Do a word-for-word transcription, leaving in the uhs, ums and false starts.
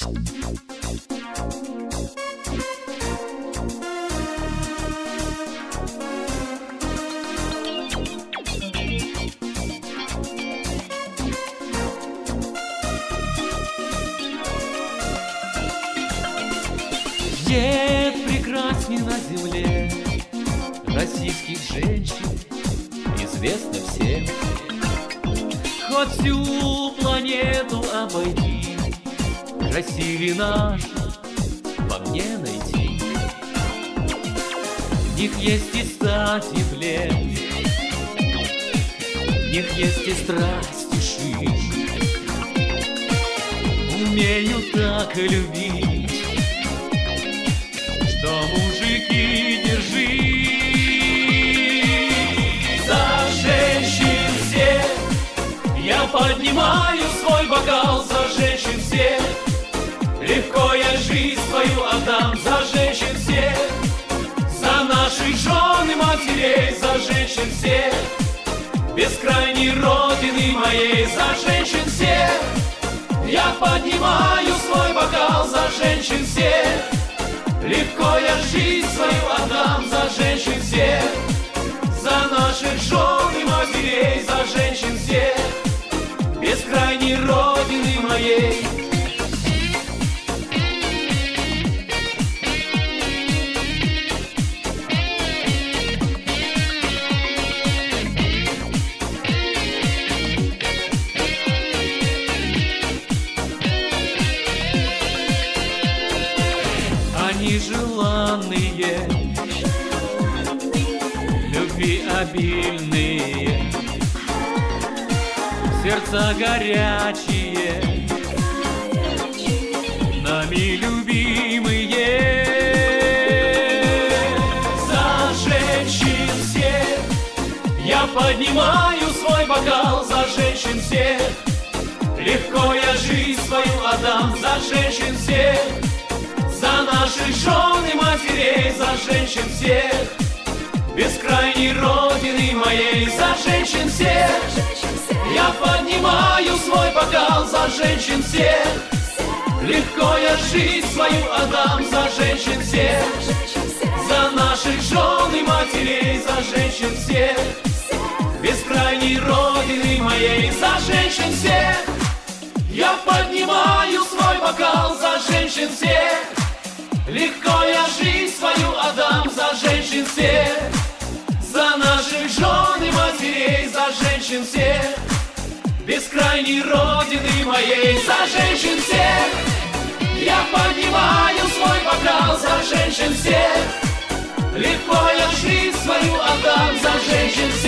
Нет прекрасней на земле российских женщин, известно всем. Хоть всю планету обойди, красивее наш во мне найти. В них есть и стать, и плен, в них есть и страсть, и шик. Умею так любить, что мужики, держи. За женщин всех я поднимаю свой бокал, за женщин всех. Легко я жизнь свою отдам, за женщин всех. За наших жен и матерей, за женщин всех. Бескрайней родины моей, за женщин всех. Я поднимаю свой бокал, за женщин всех. Легко я жизнь свою отдам, за женщин всех. За наших жен и матерей, за женщин всех. Бескрайней родины моей. Они желанные, любви обильные, сердца горячие, нами любимые. За женщин всех я поднимаю свой бокал, за женщин всех. Легко я жизнь свою отдам, за женщин всех. За наших жен и матерей, за женщин всех. Бескрайней родины моей, за женщин всех. Я поднимаю свой бокал, за женщин всех. Легко я жизнь свою отдам, за женщин всех. За наших жен и матерей, за женщин всех. Бескрайней родины моей, за женщин всех. Я поднимаю свой бокал, за женщин всех. Легко я жизнь свою отдам, за женщин всех. За наших жен и матерей, за женщин всех. Бескрайней родины моей, за женщин всех. Я поднимаю свой бокал, за женщин всех. Легко я жизнь свою отдам, за женщин всех.